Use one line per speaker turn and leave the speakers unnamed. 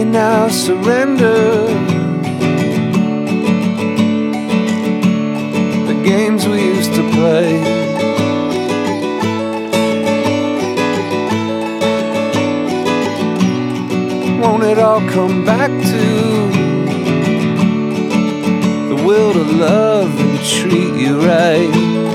now surrender the games we used to play? Won't it all come back to the will to love and treat you right?